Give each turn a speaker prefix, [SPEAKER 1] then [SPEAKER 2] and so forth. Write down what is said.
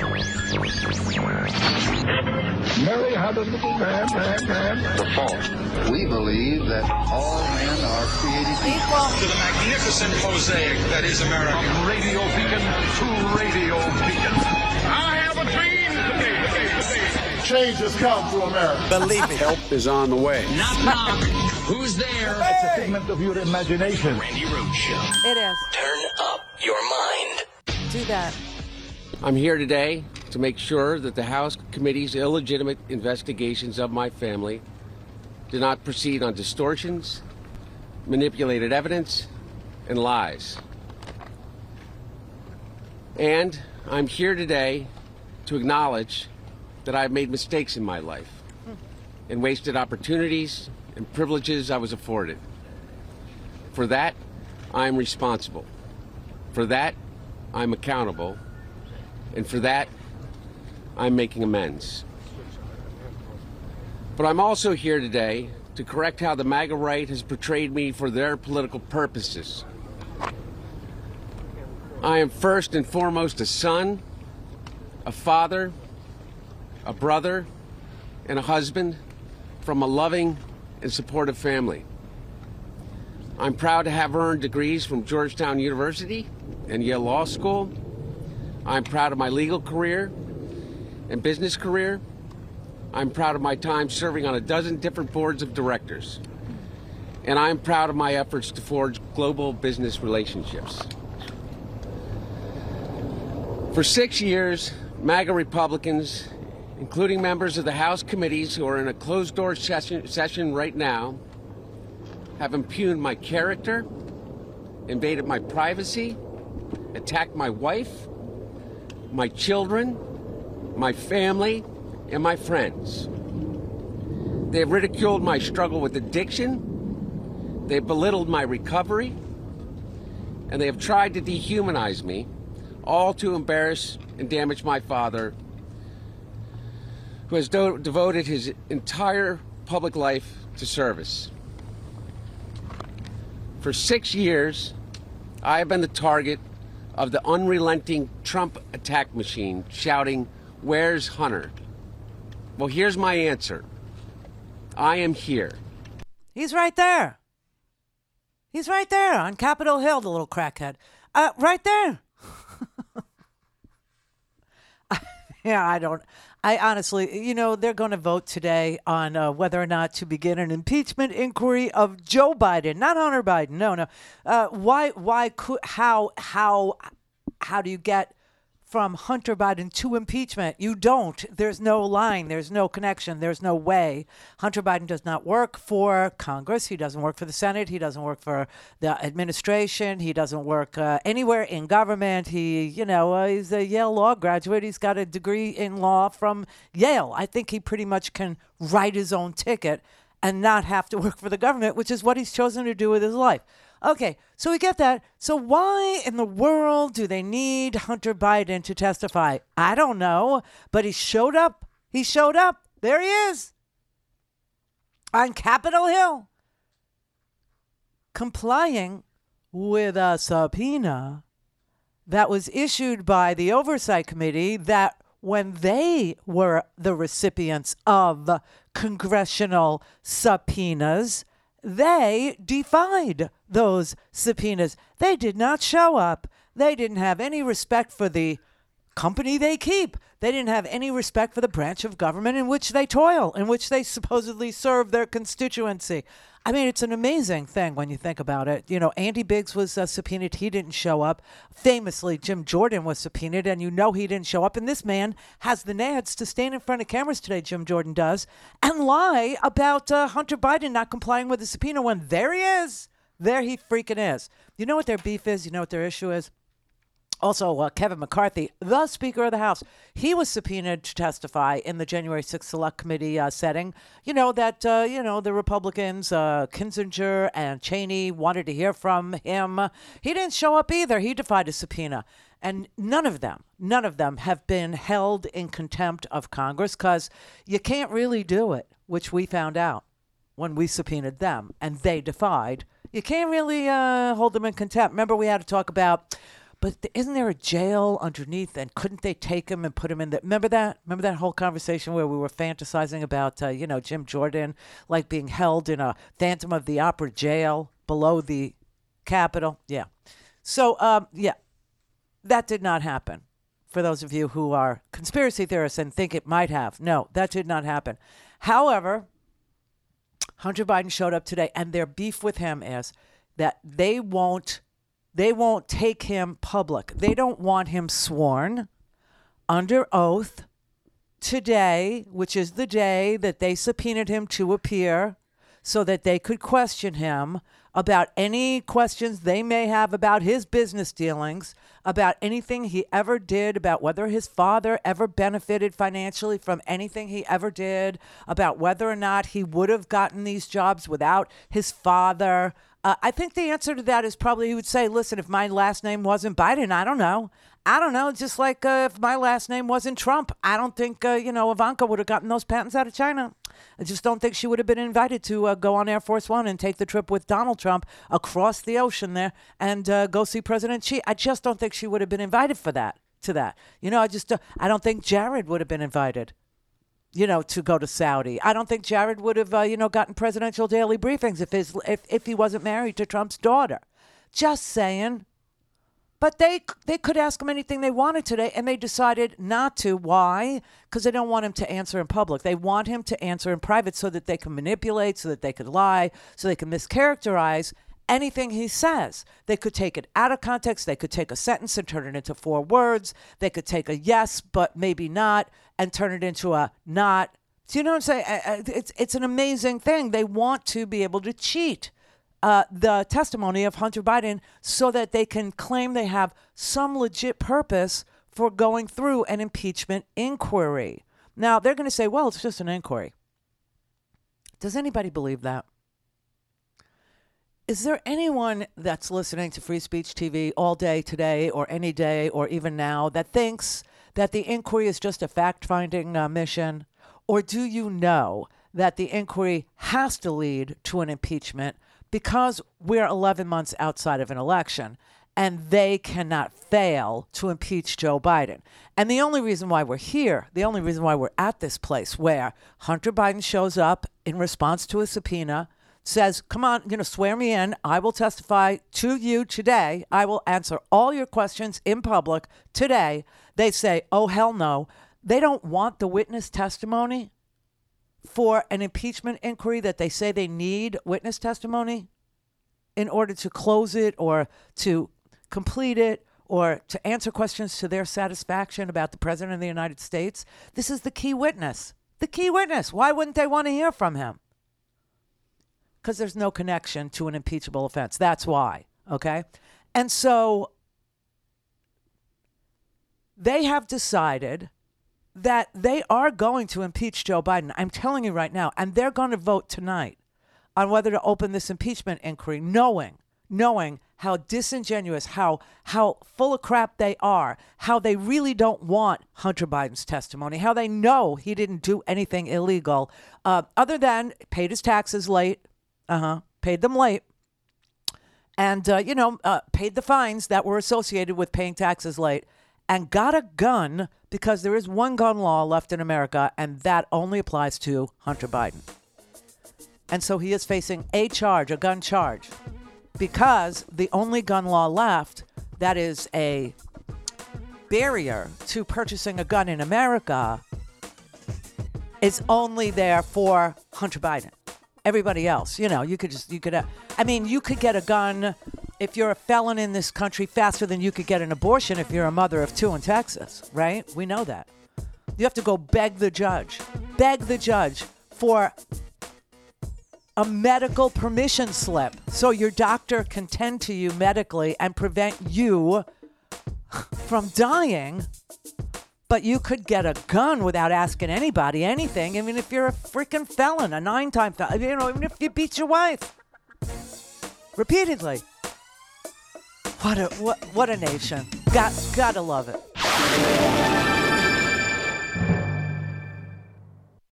[SPEAKER 1] Mary had a little man. The fault. We believe that all men are created equal.
[SPEAKER 2] To the magnificent mosaic that is America.
[SPEAKER 3] From radio beacon to radio beacon.
[SPEAKER 2] I have a dream today.
[SPEAKER 4] Change has come to America.
[SPEAKER 5] Believe me.
[SPEAKER 3] Help is on the way.
[SPEAKER 2] Knock, knock. Who's there?
[SPEAKER 4] It's a figment of your imagination.
[SPEAKER 2] Randy Rhoads Show.
[SPEAKER 6] It is.
[SPEAKER 2] Turn up your mind.
[SPEAKER 6] Do that.
[SPEAKER 7] I'm here today to make sure that the House Committee's illegitimate investigations of my family do not proceed on distortions, manipulated evidence, and lies. And I'm here today to acknowledge that I've made mistakes in my life and wasted opportunities and privileges I was afforded. For that, I'm responsible. For that, I'm accountable. And for that, I'm making amends. But I'm also here today to correct how the MAGA right has portrayed me for their political purposes. I am first and foremost a son, a father, a brother, and a husband from a loving and supportive family. I'm proud to have earned degrees from Georgetown University and Yale Law School. I'm proud of my legal career and business career. I'm proud of my time serving on a dozen different boards of directors. And I'm proud of my efforts to forge global business relationships. For 6 years, MAGA Republicans, including members of the House committees who are in a closed-door session right now, have impugned my character, invaded my privacy, attacked my wife, my children, my family, and my friends. They have ridiculed my struggle with addiction, they have belittled my recovery, and they have tried to dehumanize me, all to embarrass and damage my father, who has devoted his entire public life to service. For 6 years, I have been the target of the unrelenting Trump attack machine, shouting, "Where's Hunter?" Well, here's my answer. I am here.
[SPEAKER 6] He's right there. He's right there on Capitol Hill, the little crackhead. Right there. I honestly, they're going to vote today on whether or not to begin an impeachment inquiry of Joe Biden, not Hunter Biden. No. How do you get from Hunter Biden to impeachment? You don't. There's no line. There's no connection. There's no way. Hunter Biden does not work for Congress. He doesn't work for the Senate. He doesn't work for the administration. He doesn't work anywhere in government. He's a Yale law graduate. He's got a degree in law from Yale. I think he pretty much can write his own ticket and not have to work for the government, which is what he's chosen to do with his life. Okay, so we get that. So why in the world do they need Hunter Biden to testify? I don't know, but he showed up. He showed up. There he is on Capitol Hill, complying with a subpoena that was issued by the Oversight Committee that when they were the recipients of congressional subpoenas, they defied those subpoenas. They did not show up. They didn't have any respect for the company they keep. They didn't have any respect for the branch of government in which they toil, in which they supposedly serve their constituency. I mean, it's an amazing thing when you think about it. Andy Biggs was subpoenaed. He didn't show up. Famously, Jim Jordan was subpoenaed, and he didn't show up. And this man has the nads to stand in front of cameras today, Jim Jordan does, and lie about Hunter Biden not complying with the subpoena when there he is. There he freaking is. You know what their beef is? You know what their issue is? Also, Kevin McCarthy, the Speaker of the House, he was subpoenaed to testify in the January 6th Select Committee setting. The Republicans, Kinzinger and Cheney, wanted to hear from him. He didn't show up either. He defied a subpoena. And none of them have been held in contempt of Congress because you can't really do it, which we found out when we subpoenaed them and they defied. You can't really hold them in contempt. Remember, we had to talk about But isn't there a jail underneath? And couldn't they take him and put him in the? Remember that? Remember that whole conversation where we were fantasizing about, Jim Jordan like being held in a Phantom of the Opera jail below the Capitol? Yeah. So, that did not happen. For those of you who are conspiracy theorists and think it might have. No, that did not happen. However, Hunter Biden showed up today, and their beef with him is that they won't take him public. They don't want him sworn under oath today, which is the day that they subpoenaed him to appear so that they could question him about any questions they may have about his business dealings, about anything he ever did, about whether his father ever benefited financially from anything he ever did, about whether or not he would have gotten these jobs without his father. I think the answer to that is probably he would say, listen, if my last name wasn't Biden, I don't know. Just like if my last name wasn't Trump, I don't think, Ivanka would have gotten those patents out of China. I just don't think she would have been invited to go on Air Force One and take the trip with Donald Trump across the ocean there and go see President Xi. I just don't think she would have been invited to that. I don't think Jared would have been invited, to go to Saudi. I don't think Jared would have, gotten presidential daily briefings if he wasn't married to Trump's daughter. Just saying. But they could ask him anything they wanted today, and they decided not to. Why? Because they don't want him to answer in public. They want him to answer in private so that they can manipulate, so that they could lie, so they can mischaracterize anything he says. They could take it out of context. They could take a sentence and turn it into 4 words. They could take a yes, but maybe not, and turn it into a not. Do you know what I'm saying? It's an amazing thing. They want to be able to cheat the testimony of Hunter Biden so that they can claim they have some legit purpose for going through an impeachment inquiry. Now, they're going to say, well, it's just an inquiry. Does anybody believe that? Is there anyone that's listening to Free Speech TV all day today or any day or even now that thinks that the inquiry is just a fact-finding mission? Or do you know that the inquiry has to lead to an impeachment because we're 11 months outside of an election and they cannot fail to impeach Joe Biden? And the only reason why we're here, the only reason why we're at this place where Hunter Biden shows up in response to a subpoena, says, come on, swear me in. I will testify to you today. I will answer all your questions in public today. They say, oh, hell no. They don't want the witness testimony for an impeachment inquiry that they say they need witness testimony in order to close it or to complete it or to answer questions to their satisfaction about the president of the United States. This is the key witness. The key witness. Why wouldn't they want to hear from him? Because there's no connection to an impeachable offense. That's why. Okay? And so they have decided that they are going to impeach Joe Biden. I'm telling you right now. And they're going to vote tonight on whether to open this impeachment inquiry, knowing how disingenuous, how full of crap they are, how they really don't want Hunter Biden's testimony, how they know he didn't do anything illegal other than paid his taxes late, paid them late, and, paid the fines that were associated with paying taxes late, and got a gun because there is one gun law left in America, and that only applies to Hunter Biden. And so he is facing a gun charge, because the only gun law left that is a barrier to purchasing a gun in America is only there for Hunter Biden. Everybody else, you could get a gun if you're a felon in this country faster than you could get an abortion if you're a mother of 2 in Texas, right? We know that. You have to go beg the judge for a medical permission slip so your doctor can tend to you medically and prevent you from dying. But you could get a gun without asking anybody anything. I mean, if you're a freaking felon, a 9-time felon, even if you beat your wife repeatedly. What a nation. Gotta love it.